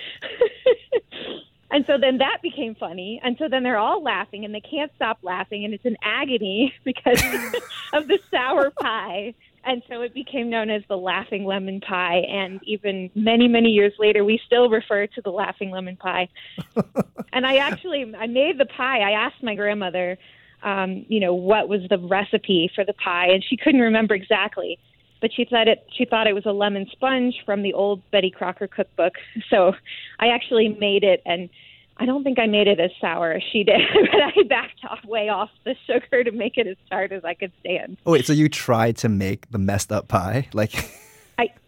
And so then that became funny. And so then they're all laughing, and they can't stop laughing, and it's an agony because of the sour pie. And so it became known as the laughing lemon pie. And even many, many years later, we still refer to the laughing lemon pie. And I actually, I made the pie. I asked my grandmother, um, you know, what was the recipe for the pie, and she couldn't remember exactly. But she thought it. She thought it was a lemon sponge from the old Betty Crocker cookbook. So I actually made it, and I don't think I made it as sour as she did, but I backed off way off the sugar to make it as tart as I could stand. Oh, wait, so you tried to make the messed up pie? Like, I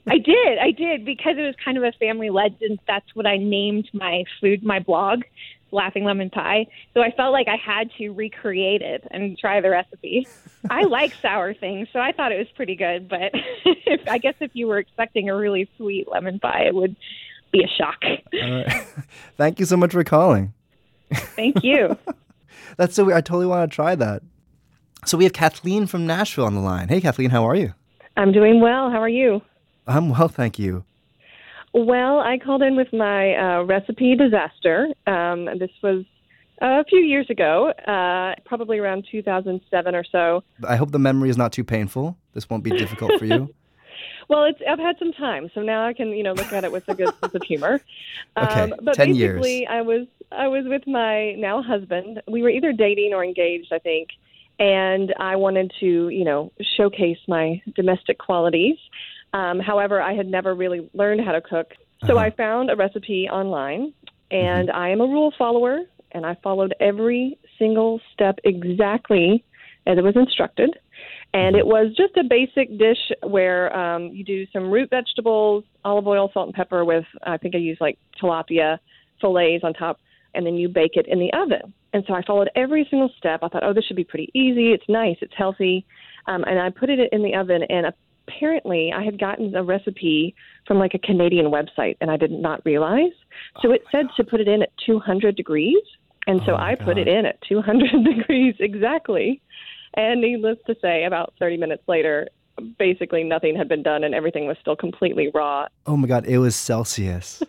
I did. I did because it was kind of a family legend. That's what I named my food, my blog, Laughing Lemon Pie. So I felt like I had to recreate it and try the recipe. I like sour things, so I thought it was pretty good. But if, I guess if you were expecting a really sweet lemon pie, it would be a shock. All right. Thank you so much for calling. Thank you. That's so weird. I totally want to try that. So we have Kathleen from Nashville on the line. Hey, Kathleen, how are you? I'm doing well. How are you? I'm well, thank you. Well, I called in with my uh, recipe disaster. Um, this was a few years ago, uh, probably around two thousand seven or so. I hope the memory is not too painful. This won't be difficult for you. Well, it's I've had some time, so now I can you know look at it with a good sense of humor. Okay, um, but ten basically, years. I was I was with my now husband. We were either dating or engaged, I think. And I wanted to, you know, showcase my domestic qualities. Um, however, I had never really learned how to cook. So Uh-huh. I found a recipe online, and I am a rule follower, and I followed every single step exactly as it was instructed. And it was just a basic dish where um, you do some root vegetables, olive oil, salt, and pepper with, I think I used like tilapia fillets on top, and then you bake it in the oven. And so I followed every single step. I thought, oh, this should be pretty easy. It's nice. It's healthy. Um, and I put it in the oven, and apparently I had gotten a recipe from like a Canadian website, and I did not realize. So it said to put it in at two hundred degrees. And so Oh, my I put God. it in at two hundred degrees exactly. And needless to say, about thirty minutes later, basically nothing had been done, and everything was still completely raw. Oh my God, it was Celsius.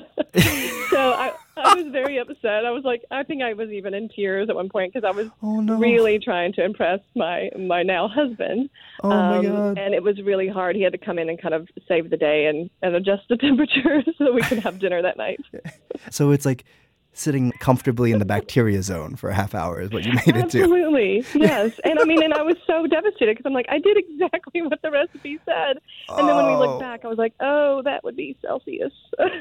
So I, I was very upset. I was like, I think I was even in tears at one point because I was Oh no. really trying to impress my my now husband. Oh my Um, God. And it was really hard. He had to come in and kind of save the day and, and adjust the temperature so that we could have dinner that night. So it's like sitting comfortably in the bacteria zone for a half hour is what you made it to. Absolutely, yes. And I mean, and I was so devastated because I'm like, I did exactly what the recipe said. And then when we Oh. looked back, I was like, oh, that would be Celsius.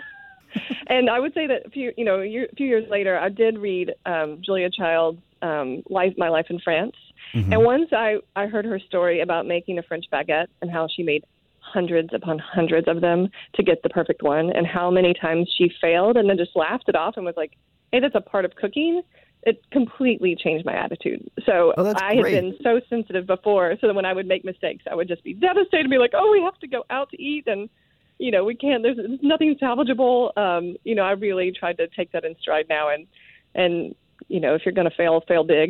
And I would say that a few, you know, a year- a few years later, I did read um, Julia Child's um, Life, My Life in France. Mhm. And once I, I heard her story about making a French baguette and how she made hundreds upon hundreds of them to get the perfect one, and how many times she failed and then just laughed it off and was like, hey, that's a part of cooking. It completely changed my attitude. So Oh, that's I had great. been so sensitive before, so that when I would make mistakes, I would just be devastated and be like, oh, we have to go out to eat, and, you know, we can't, there's, there's nothing salvageable. Um, you know, I really tried to take that in stride now, and, and you know, if you're going to fail, fail big.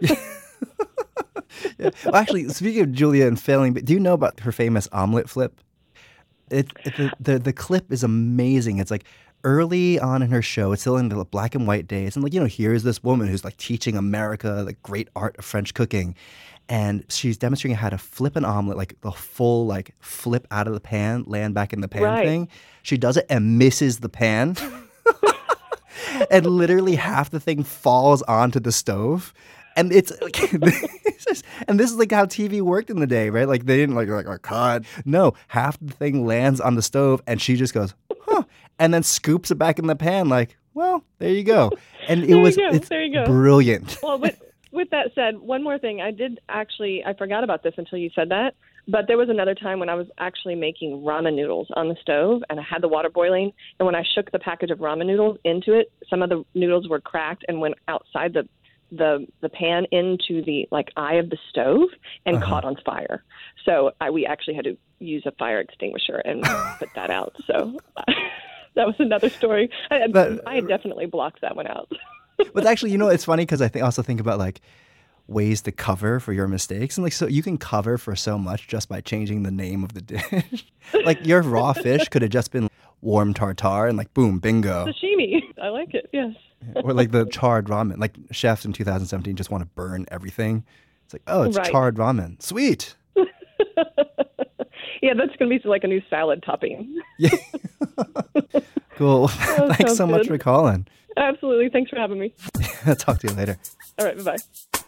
Yeah. Well, actually, speaking of Julia and failing, but do you know about her famous omelet flip? It, it the, the the clip is amazing. It's like early on in her show. It's still in the black and white days, and like you know, here's this woman who's like teaching America the great art of French cooking, and she's demonstrating how to flip an omelet, like the full like flip out of the pan, land back in the pan Right. thing. She does it and misses the pan. And literally half the thing falls onto the stove. And it's like, it's just- and this is like how T V worked in the day, right? Like they didn't like like oh, cut. No, half the thing lands on the stove, and she just goes, huh, and then scoops it back in the pan. Like, well, there you go. And it There you was go, it's there you go. brilliant. Well, with, with that said, one more thing. I did actually, I forgot about this until you said that, but there was another time when I was actually making ramen noodles on the stove, and I had the water boiling, and when I shook the package of ramen noodles into it, some of the noodles were cracked and went outside the the the pan into the like eye of the stove and Uh-huh. caught on fire. So I, we actually had to use a fire extinguisher and put that out. So that was another story. I, But- I definitely blocked that one out. But actually, you know, it's funny because I think also think about like ways to cover for your mistakes, and like so you can cover for so much just by changing the name of the dish. Like your raw fish could have just been warm tartare, and like boom, bingo. Sashimi. I like it. Yes. Or like the charred ramen. Like chefs in two thousand seventeen just want to burn everything. It's like, oh, it's Right. charred ramen. Sweet. Yeah, that's going to be like a new salad topping. Yeah. Cool. Oh, Thanks sounds so much good. for calling. Absolutely. Thanks for having me. I'll talk to you later. All right. Bye-bye.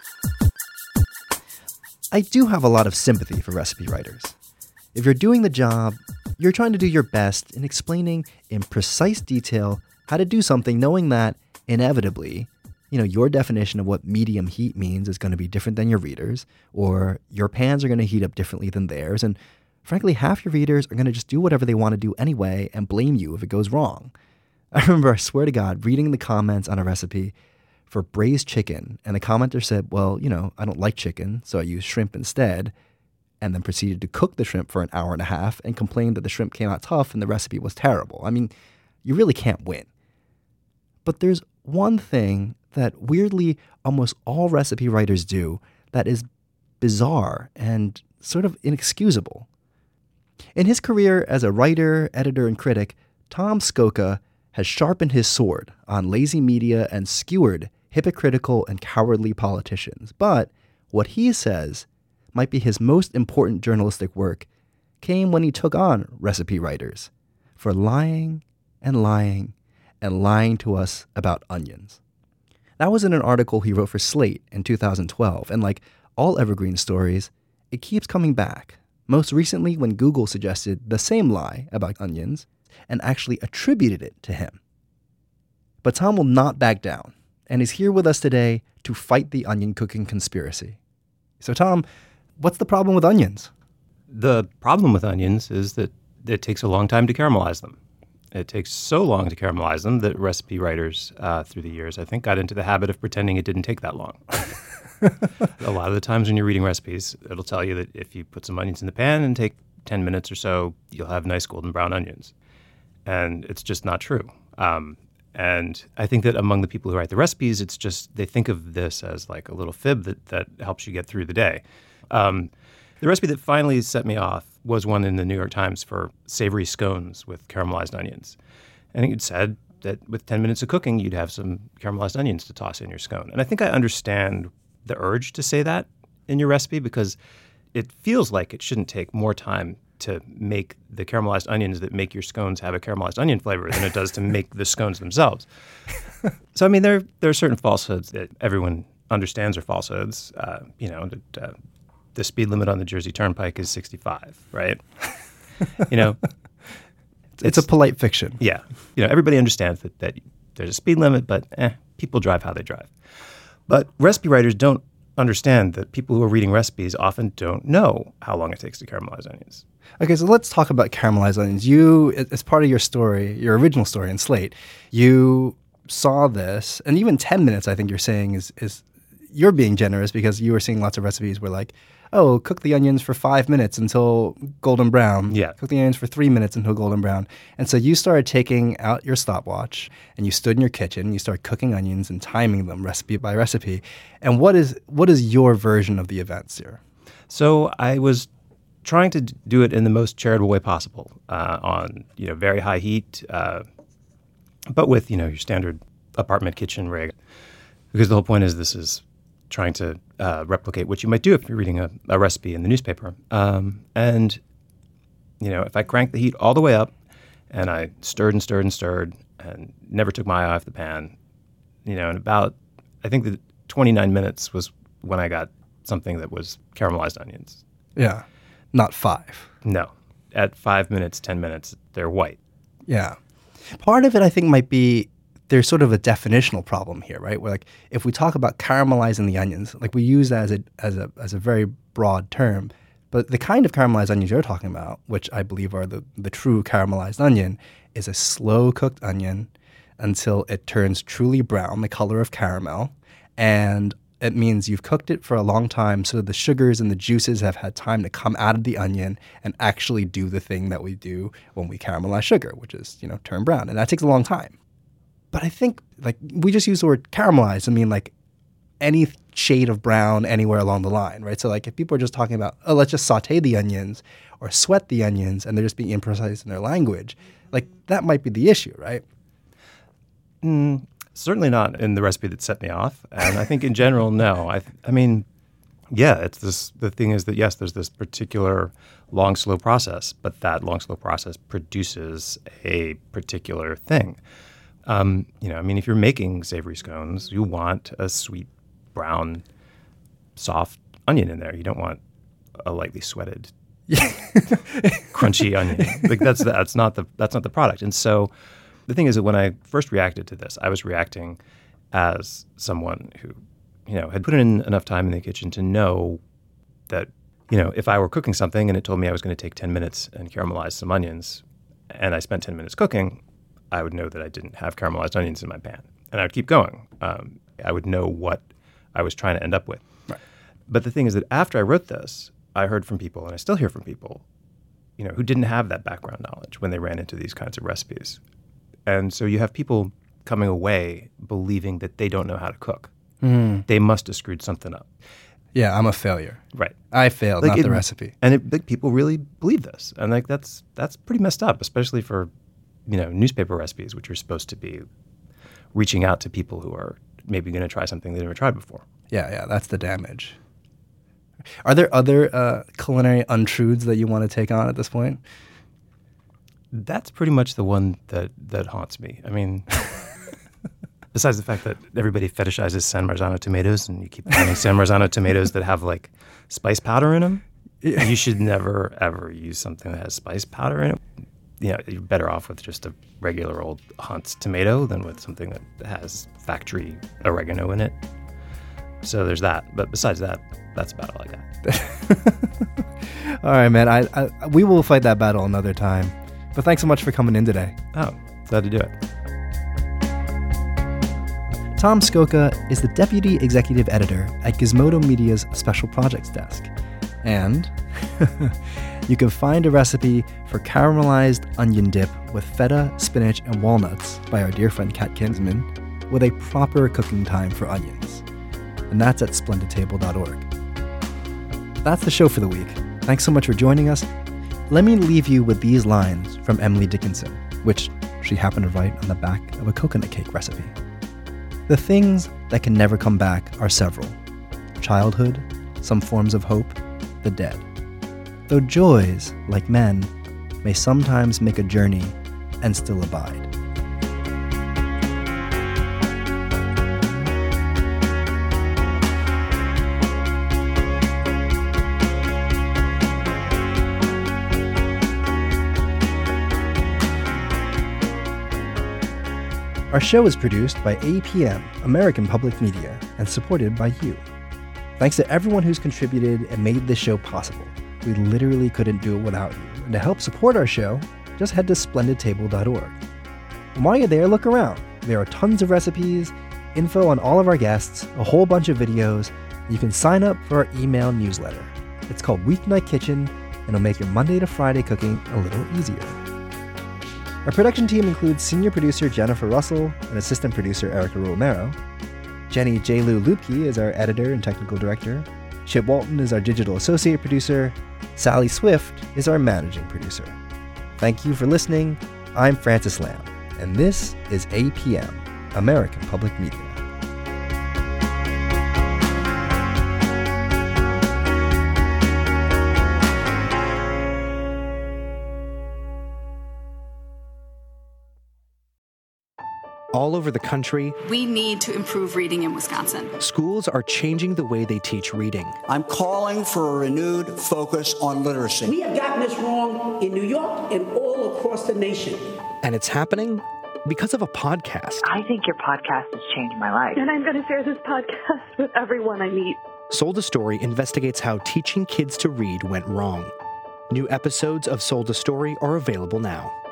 I do have a lot of sympathy for recipe writers. If you're doing the job, you're trying to do your best in explaining in precise detail how to do something, knowing that inevitably, you know, your definition of what medium heat means is going to be different than your readers, or your pans are going to heat up differently than theirs. And frankly, half your readers are going to just do whatever they want to do anyway and blame you if it goes wrong. I remember, I swear to God, reading the comments on a recipe for braised chicken, and the commenter said, well, you know, I don't like chicken, so I use shrimp instead, and then proceeded to cook the shrimp for an hour and a half and complained that the shrimp came out tough and the recipe was terrible. I mean, you really can't win. But there's one thing that weirdly almost all recipe writers do that is bizarre and sort of inexcusable. In his career as a writer, editor, and critic, Tom Scocca has sharpened his sword on lazy media and skewered hypocritical and cowardly politicians. But what he says might be his most important journalistic work came when he took on recipe writers for lying and lying and lying to us about onions. That was in an article he wrote for Slate in two thousand twelve, and like all evergreen stories, it keeps coming back. Most recently when Google suggested the same lie about onions and actually attributed it to him. But Tom will not back down and is here with us today to fight the onion cooking conspiracy. So Tom, what's the problem with onions? The problem with onions is that it takes a long time to caramelize them. It takes so long to caramelize them that recipe writers uh, through the years, I think, got into the habit of pretending it didn't take that long. A lot of the times when you're reading recipes, it'll tell you that if you put some onions in the pan and take ten minutes or so, you'll have nice golden brown onions. And it's just not true. Um, and I think that among the people who write the recipes, it's just they think of this as like a little fib that, that helps you get through the day. Um, the recipe that finally set me off was one in the New York Times for savory scones with caramelized onions. I think it said that with ten minutes of cooking, you'd have some caramelized onions to toss in your scone. And I think I understand the urge to say that in your recipe because it feels like it shouldn't take more time to make the caramelized onions that make your scones have a caramelized onion flavor than it does to make the scones themselves. So, I mean, there, there are certain falsehoods that everyone understands are falsehoods. Uh, you know, that, uh, the speed limit on the Jersey Turnpike is sixty-five, right? You know, it's, it's a polite fiction. Yeah. You know, everybody understands that, that there's a speed limit, but eh, people drive how they drive. But recipe writers don't understand that people who are reading recipes often don't know how long it takes to caramelize onions. Okay, so let's talk about caramelized onions. You, as part of your story, your original story in Slate, you saw this, and even ten minutes, I think you're saying, is is you're being generous because you were seeing lots of recipes where like, oh, cook the onions for five minutes until golden brown. Yeah. Cook the onions for three minutes until golden brown. And so you started taking out your stopwatch and you stood in your kitchen and you started cooking onions and timing them recipe by recipe. And what is what is your version of the events here? So I was trying to do it in the most charitable way possible uh, on, you know, very high heat, uh, but with, you know, your standard apartment kitchen rig. Because the whole point is this is trying to uh, replicate what you might do if you're reading a, a recipe in the newspaper. Um, and, you know, if I cranked the heat all the way up and I stirred and stirred and stirred and never took my eye off the pan, you know, in about, I think that twenty-nine minutes was when I got something that was caramelized onions. Yeah, not five. No. At five minutes, ten minutes, they're white. Yeah. Part of it, I think, might be there's sort of a definitional problem here, right? Where like if we talk about caramelizing the onions, like we use that as a as a as a very broad term, but the kind of caramelized onions you're talking about, which I believe are the the true caramelized onion, is a slow cooked onion until it turns truly brown, the color of caramel, and it means you've cooked it for a long time so the sugars and the juices have had time to come out of the onion and actually do the thing that we do when we caramelize sugar, which is, you know, turn brown. And that takes a long time. But I think, like, we just use the word caramelize. I mean, like, any shade of brown anywhere along the line, right? So, like, if people are just talking about, oh, let's just saute the onions or sweat the onions, and they're just being imprecise in their language, like, that might be the issue, right? Mm, certainly not in the recipe that set me off. And I think in general, no. I, I mean, yeah, it's this. The thing is that, yes, there's this particular long, slow process, but that long, slow process produces a particular thing. Um, you know, I mean, if you're making savory scones, you want a sweet, brown, soft onion in there. You don't want a lightly sweated, crunchy onion. Like that's that's not the that's not the product. And so, the thing is that when I first reacted to this, I was reacting as someone who, you know, had put in enough time in the kitchen to know that you know, if I were cooking something and it told me I was going to take ten minutes and caramelize some onions, and I spent ten minutes cooking, I would know that I didn't have caramelized onions in my pan. And I would keep going. Um, I would know what I was trying to end up with. Right. But the thing is that after I wrote this, I heard from people, and I still hear from people, you know, who didn't have that background knowledge when they ran into these kinds of recipes. And so you have people coming away believing that they don't know how to cook. Mm. They must have screwed something up. Yeah, I'm a failure. Right. I failed, Like not it- the recipe. And it, like, people really believe this. And like that's that's pretty messed up, especially for, you know, newspaper recipes, which are supposed to be reaching out to people who are maybe going to try something they've never tried before. Yeah, yeah, that's the damage. Are there other uh, culinary untruths that you want to take on at this point? That's pretty much the one that, that haunts me. I mean, besides the fact that everybody fetishizes San Marzano tomatoes and you keep finding San Marzano tomatoes that have like spice powder in them, you should never, ever use something that has spice powder in it. You know, you're better off with just a regular old Hunt's tomato than with something that has factory oregano in it. So there's that. But besides that, that's about all I got. All right, man. I, I we will fight that battle another time. But thanks so much for coming in today. Oh, glad to do it. Tom Skoka is the Deputy Executive Editor at Gizmodo Media's Special Projects Desk. And you can find a recipe for caramelized onion dip with feta, spinach, and walnuts by our dear friend Kat Kinsman with a proper cooking time for onions. And that's at splendid table dot org. That's the show for the week. Thanks so much for joining us. Let me leave you with these lines from Emily Dickinson, which she happened to write on the back of a coconut cake recipe. The things that can never come back are several: childhood, some forms of hope, the dead. Though joys, like men, may sometimes make a journey and still abide. Our show is produced by A P M, American Public Media, and supported by you. Thanks to everyone who's contributed and made this show possible. We literally couldn't do it without you. And to help support our show, just head to splendid table dot org. And while you're there, look around. There are tons of recipes, info on all of our guests, a whole bunch of videos, and you can sign up for our email newsletter. It's called Weeknight Kitchen, and it'll make your Monday to Friday cooking a little easier. Our production team includes senior producer Jennifer Russell and assistant producer Erica Romero. Jenny J. Lou Lupke is our editor and technical director. Chip Walton is our digital associate producer. Sally Swift is our managing producer. Thank you for listening. I'm Francis Lamb, and this is A P M, American Public Media. All over the country, we need to improve reading in Wisconsin. Schools are changing the way they teach reading. I'm calling for a renewed focus on literacy. We have gotten this wrong in New York and all across the nation. And it's happening because of a podcast. I think your podcast has changed my life. And I'm going to share this podcast with everyone I meet. Sold a Story investigates how teaching kids to read went wrong. New episodes of Sold a Story are available now.